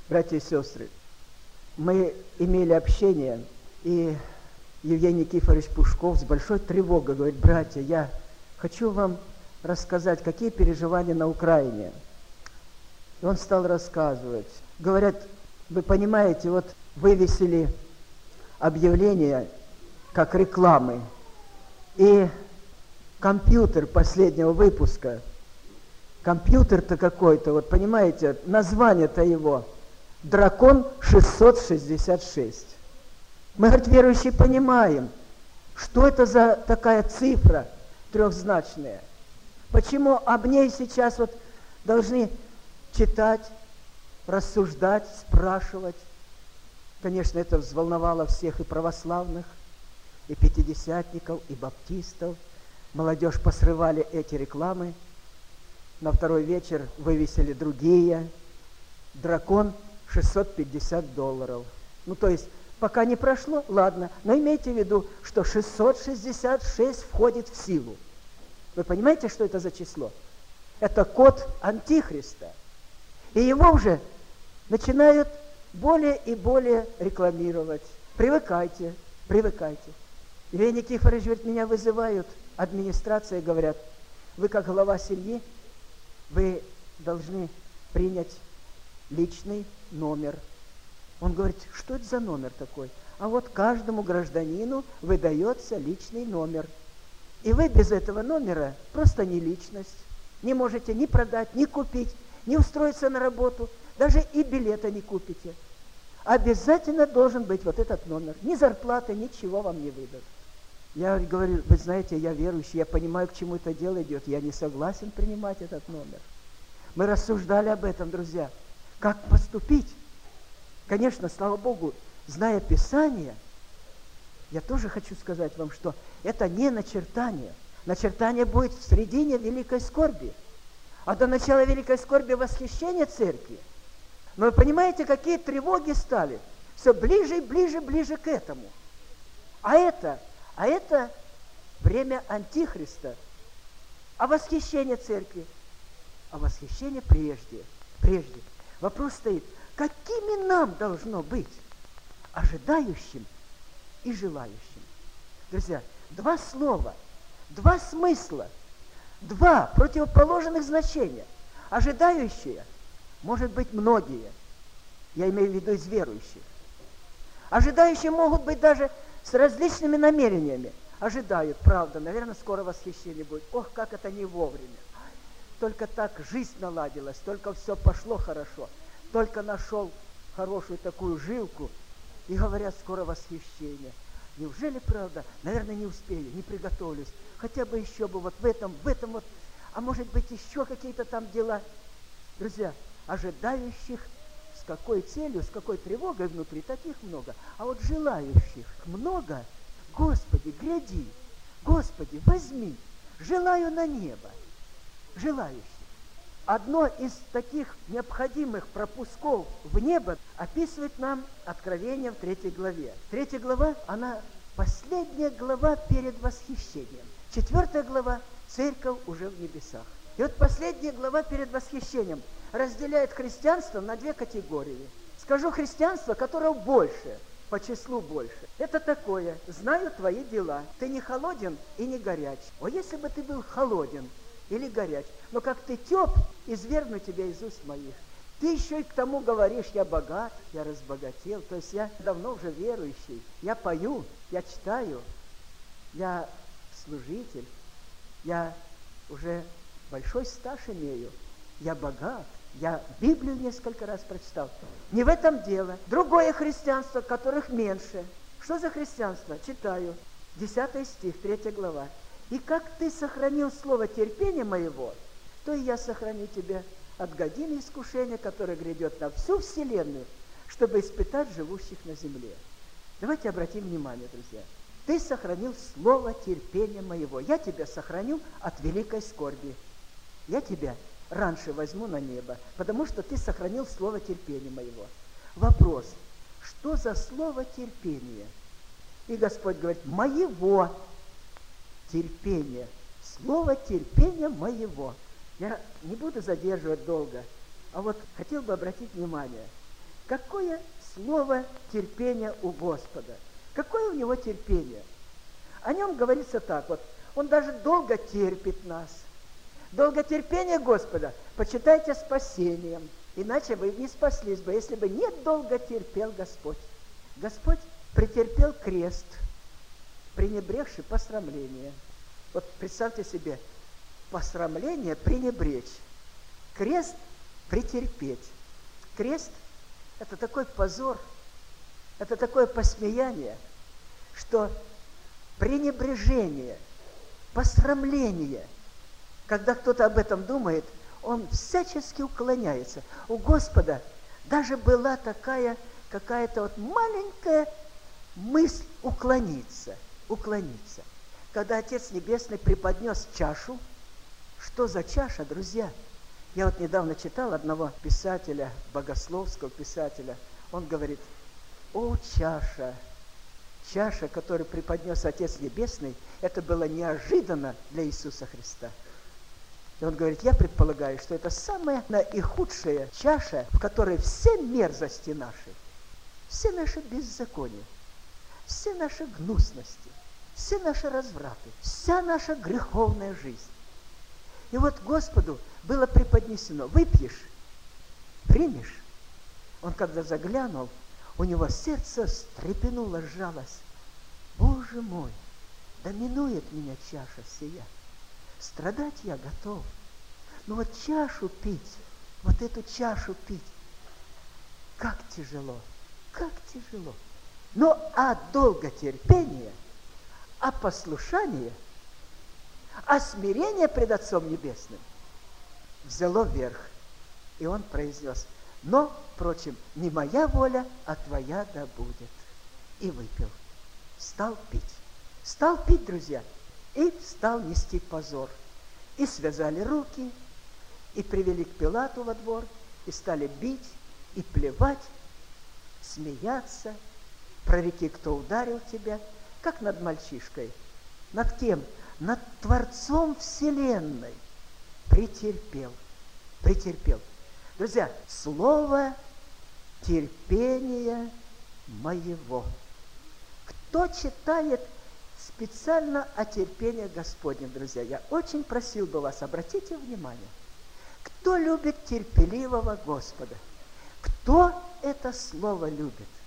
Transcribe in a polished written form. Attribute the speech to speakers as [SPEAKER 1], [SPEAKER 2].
[SPEAKER 1] Братья и сестры, мы имели общение, и Евгений Никифорович Пушков с большой тревогой говорит: братья, я хочу вам рассказать, какие переживания на Украине. И он стал рассказывать. Говорят, вы понимаете, вот вывесили объявления как рекламы, и компьютер последнего выпуска, компьютер-то какой-то, вот понимаете, название-то его «Дракон 666». Мы, говорит, верующие, понимаем, что это за такая цифра трехзначная. Почему об ней сейчас вот должны читать, рассуждать, спрашивать. Конечно, это взволновало всех и православных, и пятидесятников, и баптистов. Молодежь посрывали эти рекламы. На второй вечер вывесили другие. Дракон $650. Ну, то есть, пока не прошло, ладно. Но имейте в виду, что 666 входит в силу. Вы понимаете, что это за число? Это код Антихриста. И его уже начинают более и более рекламировать. Привыкайте, привыкайте. Евгений Никифорович говорит, меня вызывают, администрация, говорят, вы как глава семьи, вы должны принять личный номер. Он говорит, что это за номер такой? А вот каждому гражданину выдается личный номер. И вы без этого номера просто не личность. Не можете ни продать, ни купить, ни устроиться на работу, даже и билета не купите. Обязательно должен быть вот этот номер. Ни зарплаты, ничего вам не выдадут. Я говорю, вы знаете, я верующий, я понимаю, к чему это дело идет. Я не согласен принимать этот номер. Мы рассуждали об этом, друзья. Как поступить? Конечно, слава Богу, зная Писание, я тоже хочу сказать вам, что это не начертание. Начертание будет в середине великой скорби. А до начала великой скорби восхищение церкви. Но вы понимаете, какие тревоги стали? Все ближе и ближе, ближе к этому. А это время Антихриста. А восхищение церкви? А восхищение прежде. Вопрос стоит, какими нам должно быть? Ожидающим и желающим. Друзья, два слова, два смысла, два противоположных значения. Ожидающие, может быть, многие. Я имею в виду из верующих. Ожидающие могут быть даже с различными намерениями. Ожидают, правда, наверное, скоро восхищение будет. Ох, как это не вовремя. Только так жизнь наладилась, только все пошло хорошо. Только нашел хорошую такую жилку, и говорят, скоро восхищение. Неужели правда? Наверное, не успею, не приготовлюсь. Хотя бы еще бы вот в этом вот, а может быть еще какие-то там дела. Друзья, ожидающих с какой целью, с какой тревогой внутри, таких много. А вот желающих много. Господи, гряди, Господи, возьми, желаю на небо. Желающих. Одно из таких необходимых пропусков в небо описывает нам Откровение в 3 главе. 3 глава, она последняя глава перед восхищением. 4 глава, церковь уже в небесах. И вот последняя глава перед восхищением разделяет христианство на две категории. Скажу христианство, которого больше, по числу больше. Это такое, знаю твои дела. Ты не холоден и не горяч. О, если бы ты был холоден или горяч, но как ты теп, извергну тебя из уст моих. Ты еще и к тому говоришь, я богат, я разбогател. То есть я давно уже верующий. Я пою, я читаю, я служитель, я уже большой стаж имею, я богат, я Библию несколько раз прочитал. Не в этом дело. Другое христианство, которых меньше. Что за христианство? Читаю. 10 стих, 3 глава. И как ты сохранил слово терпения моего, то и я сохраню тебя от годины искушения, которое грядет на всю вселенную, чтобы испытать живущих на земле. Давайте обратим внимание, друзья. Ты сохранил слово терпения моего. Я тебя сохраню от великой скорби. Я тебя раньше возьму на небо, потому что ты сохранил слово терпения моего. Вопрос, что за слово терпение? И Господь говорит, моего терпения. Слово терпения моего. Я не буду задерживать долго, а вот хотел бы обратить внимание. Какое слово терпения у Господа? Какое у Него терпение? О Нем говорится так вот. Он даже долго терпит нас. Долготерпение Господа почитайте спасением, иначе вы не спаслись бы, если бы не долго терпел Господь. Господь претерпел крест, пренебрегший посрамление. Вот представьте себе, посрамление пренебречь, крест претерпеть. Крест – это такой позор, это такое посмеяние, что пренебрежение, посрамление, когда кто-то об этом думает, он всячески уклоняется. У Господа даже была такая какая-то вот маленькая мысль уклониться. Когда Отец Небесный преподнес чашу, что за чаша, друзья? Я вот недавно читал одного писателя, богословского писателя, он говорит: о, чаша, которую преподнес Отец Небесный, это было неожиданно для Иисуса Христа. И он говорит: я предполагаю, что это самая наихудшая чаша, в которой все мерзости наши, все наши беззакония, все наши гнусности, все наши развраты, вся наша греховная жизнь. И вот Господу было преподнесено: выпьешь, примешь. Он когда заглянул, у него сердце встрепенуло, сжалось. Боже мой, да минует меня чаша сия. Страдать я готов. Но вот чашу пить, вот эту чашу пить, как тяжело, как тяжело. Но а долготерпение, а послушание, а смирение пред Отцом Небесным взяло верх. И он произнес: но, впрочем, не моя воля, а твоя да будет. И выпил. Стал пить, друзья, и стал нести позор. И связали руки, и привели к Пилату во двор, и стали бить, и плевать, смеяться. Прореки, кто ударил тебя, как над мальчишкой. Над кем? Над Творцом Вселенной. Претерпел. Друзья, слово терпения моего. Кто читает специально о терпении Господнем, друзья, я очень просил бы вас, обратите внимание, кто любит терпеливого Господа? Кто это слово любит?